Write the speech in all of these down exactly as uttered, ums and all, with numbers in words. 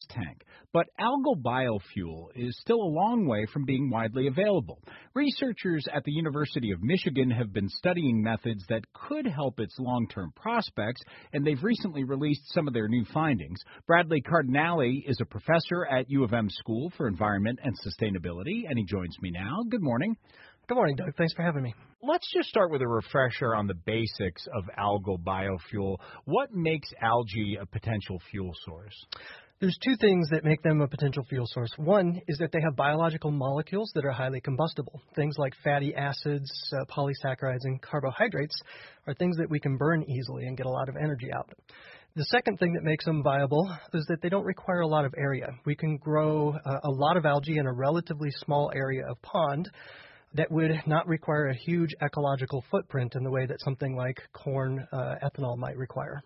tank. But algal biofuel is still a long way from being widely available. Researchers at the University of Michigan have been studying methods that could help its long-term prospects, and they've recently released some of their new findings. Bradley Cardinale is a professor at U of M School for Environment and Sustainability, and he joins me now. Good morning. Good morning, Doug. Thanks for having me. Let's just start with a refresher on the basics of algal biofuel. What makes algae a potential fuel source? There's two things that make them a potential fuel source. One is that they have biological molecules that are highly combustible. Things like fatty acids, uh, polysaccharides, and carbohydrates are things that we can burn easily and get a lot of energy out. The second thing that makes them viable is that they don't require a lot of area. We can grow uh, a lot of algae in a relatively small area of pond that would not require a huge ecological footprint in the way that something like corn uh, ethanol might require.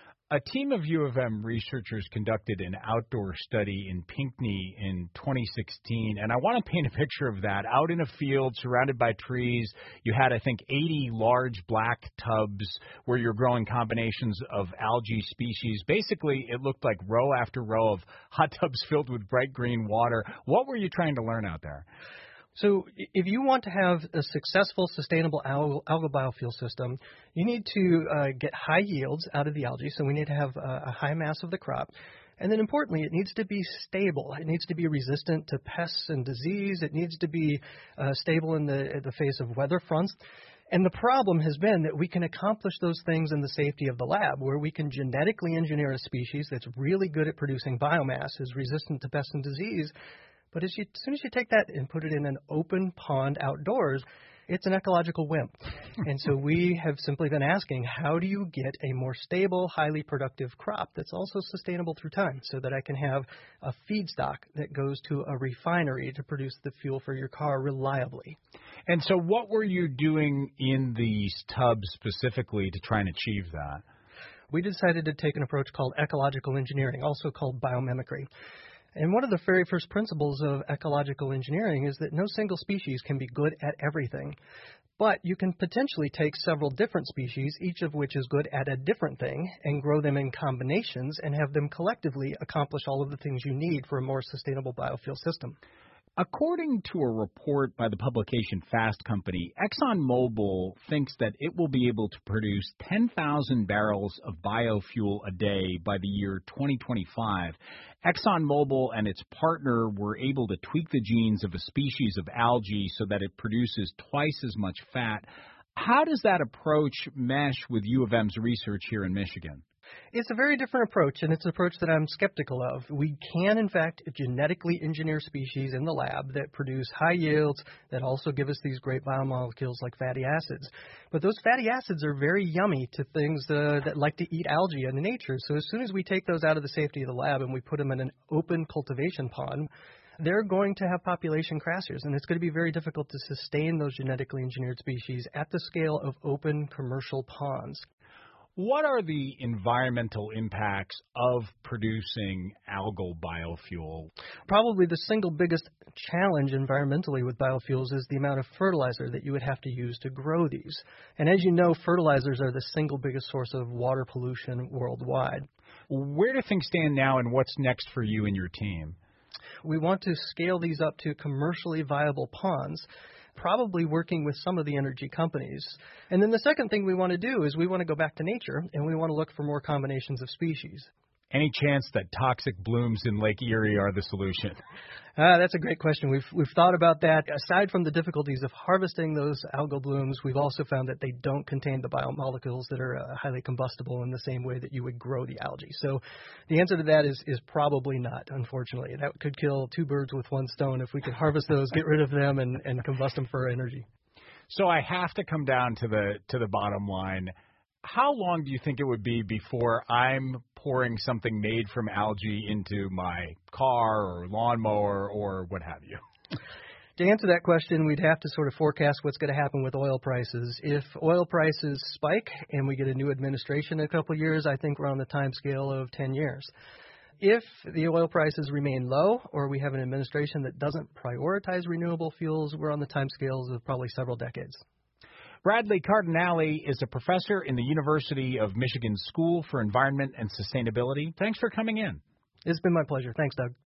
A team of U of M researchers conducted an outdoor study in Pinckney in twenty sixteen, and I want to paint a picture of that. Out in a field surrounded by trees, you had, I think, eighty large black tubs where you're growing combinations of algae species. Basically, it looked like row after row of hot tubs filled with bright green water. What were you trying to learn out there? So if you want to have a successful, sustainable algal, algal biofuel system, you need to uh, get high yields out of the algae. So we need to have a, a high mass of the crop. And then importantly, it needs to be stable. It needs to be resistant to pests and disease. It needs to be uh, stable in the, in the face of weather fronts. And the problem has been that we can accomplish those things in the safety of the lab, where we can genetically engineer a species that's really good at producing biomass, is resistant to pests and disease. But as, you, as soon as you take that and put it in an open pond outdoors, it's an ecological wimp. And so we have simply been asking, how do you get a more stable, highly productive crop that's also sustainable through time so that I can have a feedstock that goes to a refinery to produce the fuel for your car reliably? And so what were you doing in these tubs specifically to try and achieve that? We decided to take an approach called ecological engineering, also called biomimicry. And one of the very first principles of ecological engineering is that no single species can be good at everything. But you can potentially take several different species, each of which is good at a different thing, and grow them in combinations and have them collectively accomplish all of the things you need for a more sustainable biofuel system. According to a report by the publication Fast Company, ExxonMobil thinks that it will be able to produce ten thousand barrels of biofuel a day by the year twenty twenty-five. ExxonMobil and its partner were able to tweak the genes of a species of algae so that it produces twice as much fat. How does that approach mesh with U of M's research here in Michigan? It's a very different approach, and it's an approach that I'm skeptical of. We can, in fact, genetically engineer species in the lab that produce high yields that also give us these great biomolecules like fatty acids. But those fatty acids are very yummy to things uh, that like to eat algae in nature. So as soon as we take those out of the safety of the lab and we put them in an open cultivation pond, they're going to have population crashers, and it's going to be very difficult to sustain those genetically engineered species at the scale of open commercial ponds. What are the environmental impacts of producing algal biofuel? Probably the single biggest challenge environmentally with biofuels is the amount of fertilizer that you would have to use to grow these. And as you know, fertilizers are the single biggest source of water pollution worldwide. Where do things stand now, and what's next for you and your team? We want to scale these up to commercially viable ponds, probably working with some of the energy companies. And then the second thing we want to do is we want to go back to nature, and we want to look for more combinations of species. Any chance that toxic blooms in Lake Erie are the solution? Uh, that's a great question. We've we've thought about that. Aside from the difficulties of harvesting those algal blooms, we've also found that they don't contain the biomolecules that are uh, highly combustible in the same way that you would grow the algae. So the answer to that is is probably not, unfortunately. That could kill two birds with one stone if we could harvest those, get rid of them, and, and combust them for energy. So I have to come down to the to the bottom line. How long do you think it would be before I'm pouring something made from algae into my car or lawnmower or what have you? To answer that question, we'd have to sort of forecast what's going to happen with oil prices. If oil prices spike and we get a new administration in a couple of years, I think we're on the time scale of ten years. If the oil prices remain low or we have an administration that doesn't prioritize renewable fuels, we're on the time scales of probably several decades. Bradley Cardinale is a professor in the University of Michigan School for Environment and Sustainability. Thanks for coming in. It's been my pleasure. Thanks, Doug.